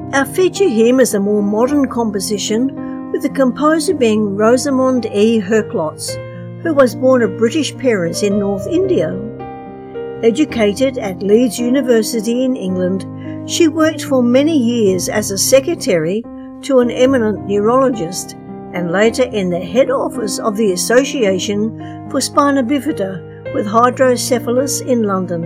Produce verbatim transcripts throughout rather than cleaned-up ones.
Our feature hymn is a more modern composition, with the composer being Rosamond E. Herclots, who was born of British parents in North India. Educated at Leeds University in England, she worked for many years as a secretary to an eminent neurologist and later in the head office of the Association for Spina Bifida with Hydrocephalus in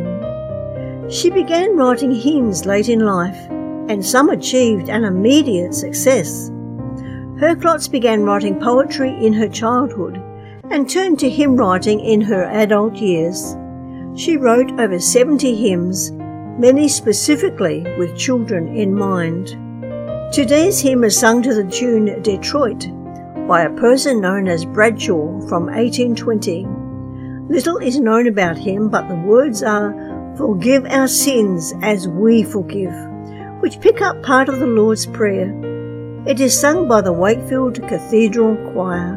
London. She began writing hymns late in life, and some achieved an immediate success. Herclots began writing poetry in her childhood and turned to hymn writing in her adult years. She wrote over seventy hymns, many specifically with children in mind. Today's hymn is sung to the tune Detroit by a person known as Bradshaw from eighteen twenty. Little is known about him, but the words are, "Forgive our sins as we forgive," which pick up part of the Lord's Prayer. It is sung by the Wakefield Cathedral Choir.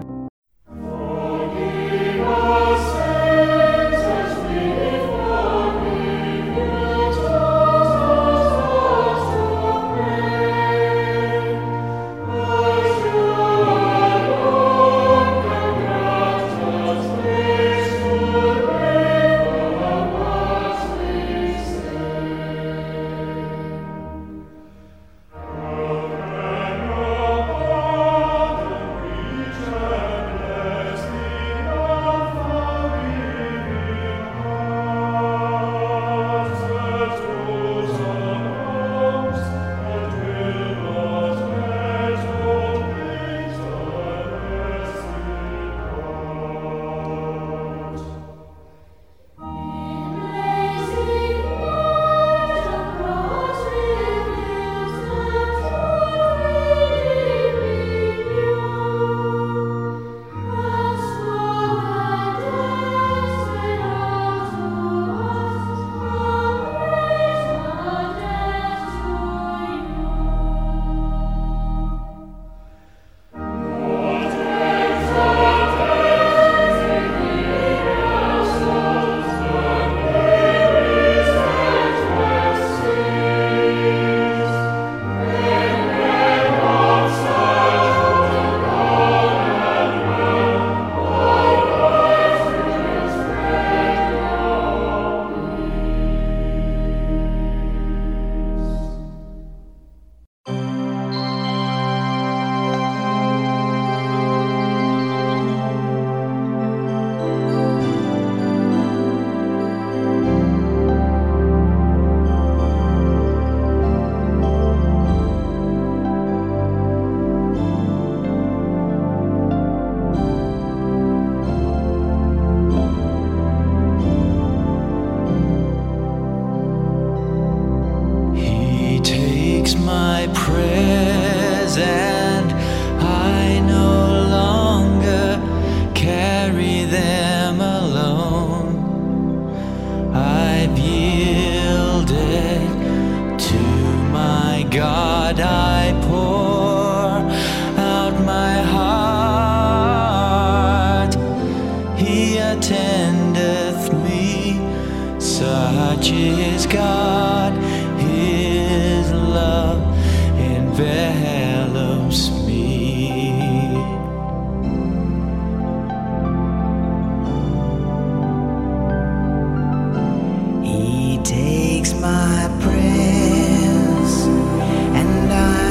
He takes my prayers and I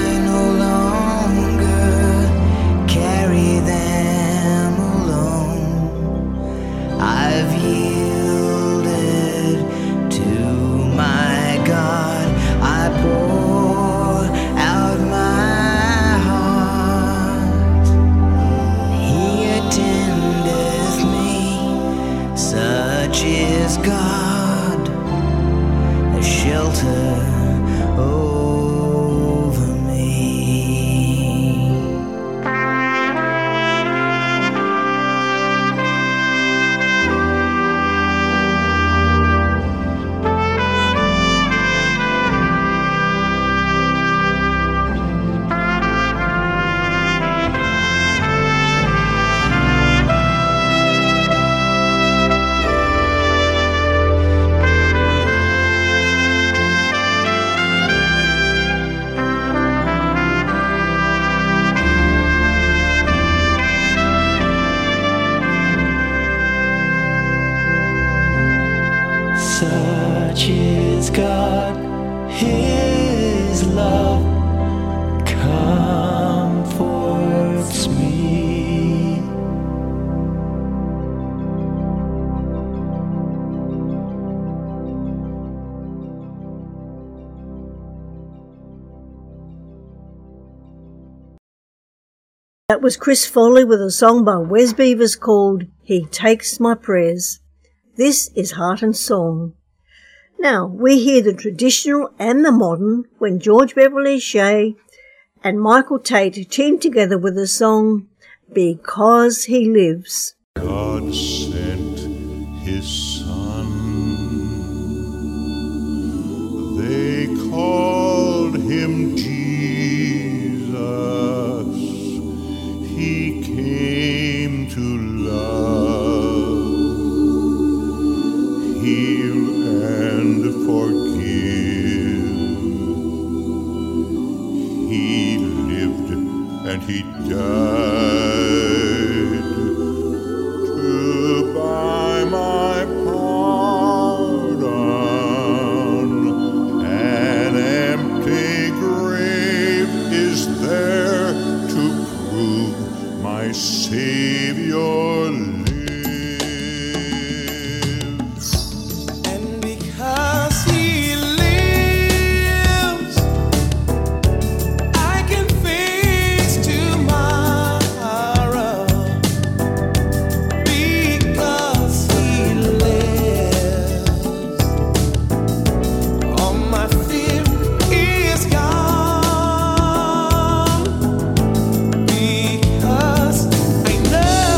love comforts me. That was Chris Foley with a song by Wes Beavers called He Takes My Prayers. This is Heart and Song. Now, we hear the traditional and the modern when George Beverly Shea and Michael Tate teamed together with the song Because He Lives. God sent His Son. They called Him Jesus. He came to love, heal and forgive. He lived and He died to buy my pardon. An empty grave is there to prove my Savior lives. And because He lives, I can face tomorrow. Because He lives, all my fear is gone. Because I know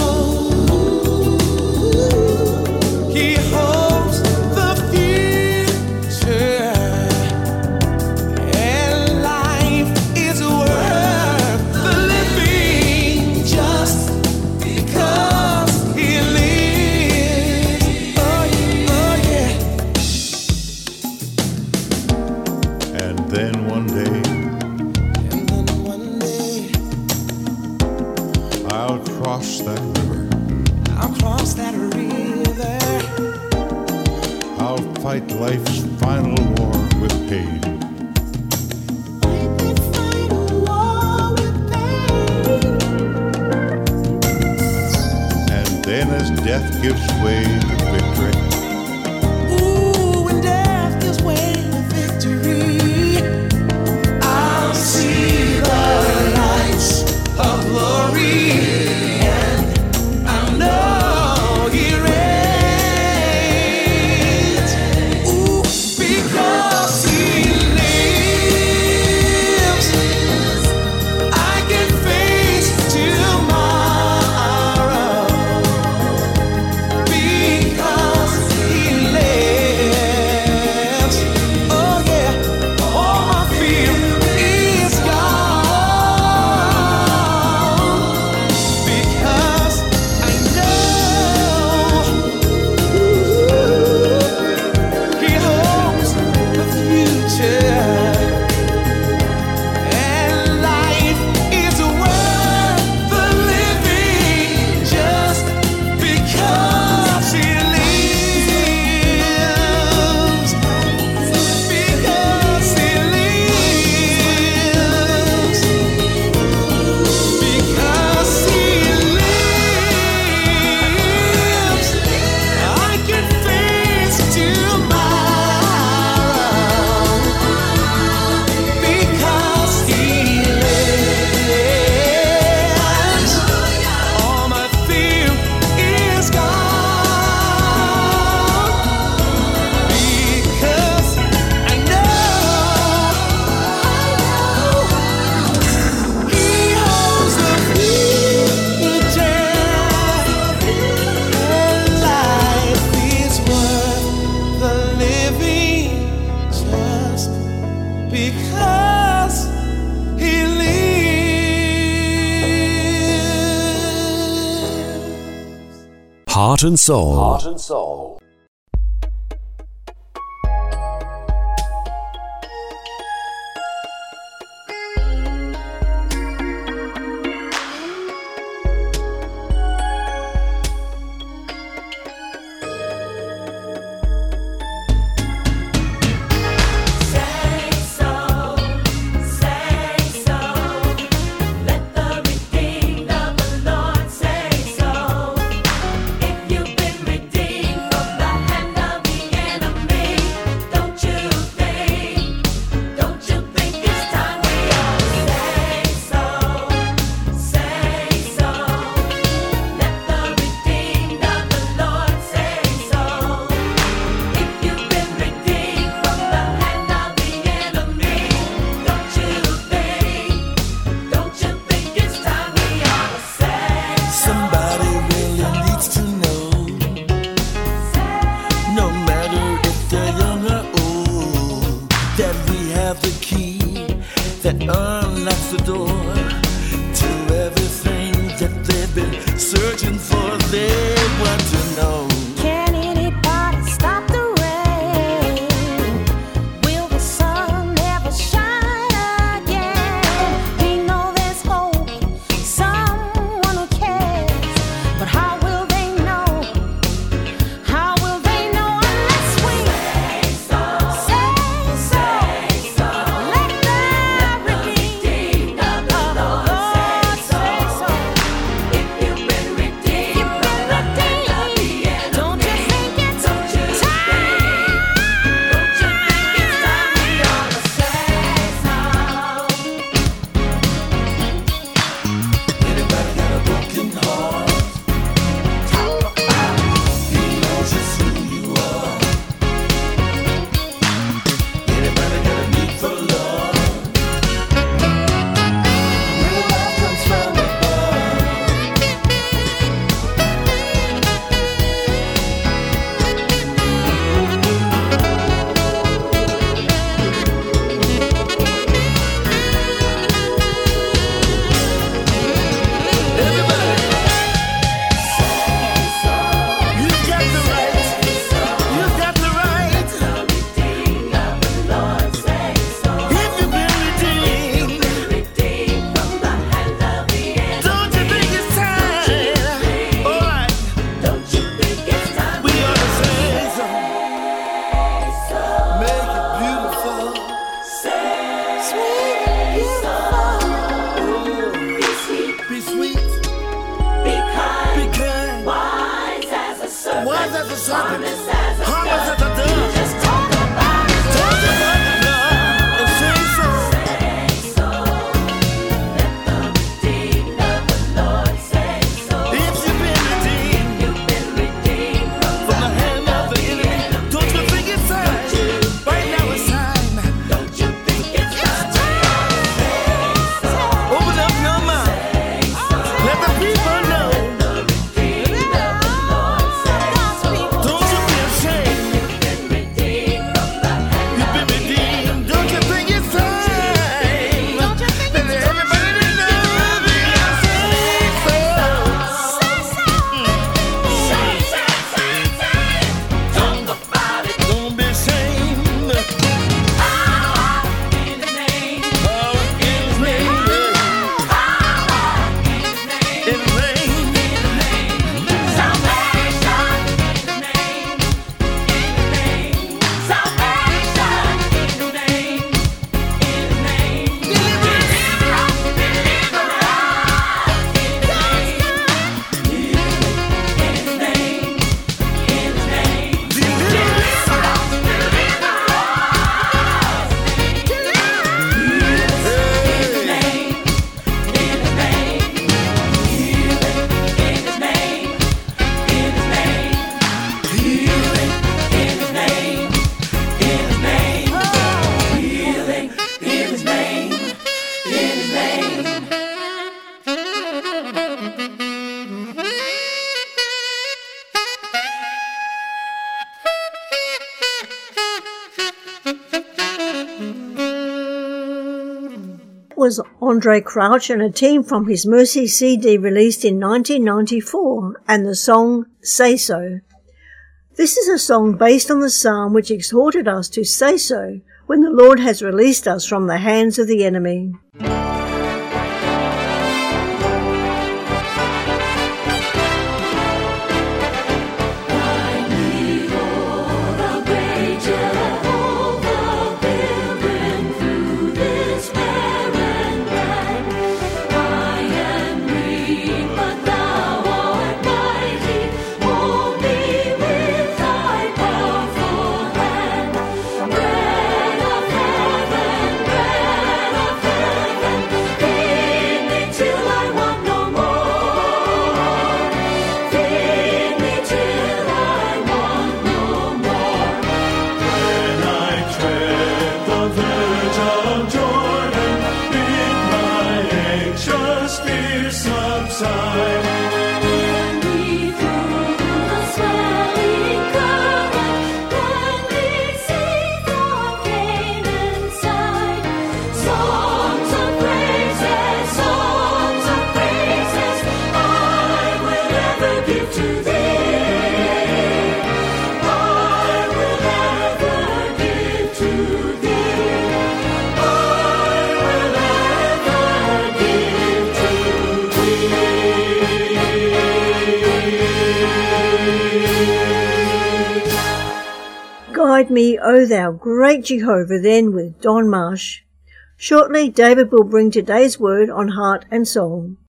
He holds the future, and life is worth the living just because He lives. Oh yeah, oh yeah. And then one day And then one day I'll cross that river. I'll cross that river. I'll fight life's final war with pain. And then as death gives way to victory, Ooh, when death gives way to victory, I'll see the lights of glory, and I know He reigns. Ooh, because He lives, I can face tomorrow. Because He lives, oh yeah, all my fear is gone. Because I know He holds the future, and life is worth the living just because He lives. Because He lives. Because He lives, I can face tomorrow. Because He lives, all my fear is gone. Because I know He holds the future, and life is worth the living just because He lives. Heart and Soul. Heart and Soul. Say so. that unlocks the door to everything that they've been searching for. They want to know. Can anybody stop the rain? Will the sun ever shine again? We know there's hope, someone who cares, but how will they know? How will they know unless we say so? Say so. Let the redeemed of the Lord say so. If you've been redeemed from the hand of the enemy, don't you think it's time? Don't you think it's time we ought to say so? Anybody got a broken heart? Talk about it. He knows just who you are. Anybody got a need for love? Real love comes from above. Everybody, you've got the right. You've got the right. If you've been redeemed, don't you think it's time? All right, we ought to say so. Make it beautiful. Be sweet. Be kind. Wise as a serpent. Harmless as a dove. Just talk about it. Talk about the love and say so. If you've been redeemed from the hand of the enemy, don't you think it's time? Right now it's time. Open up your mouth. Let the people know. Don't you be ashamed. You've been redeemed. Don't you think it's time? Let everybody know we are saved. Don't be ashamed. Power in His name. In His name. Was Andre Crouch and a team from his Mercy C D released in nineteen ninety-four, and the song Say So. This is a song based on the psalm which exhorted us to say so when the Lord has released us from the hands of the enemy. Bread of heaven, bread of heaven, Guide me, O thou great Jehovah, then with Don Marsh. Shortly, David will bring today's word on heart and soul.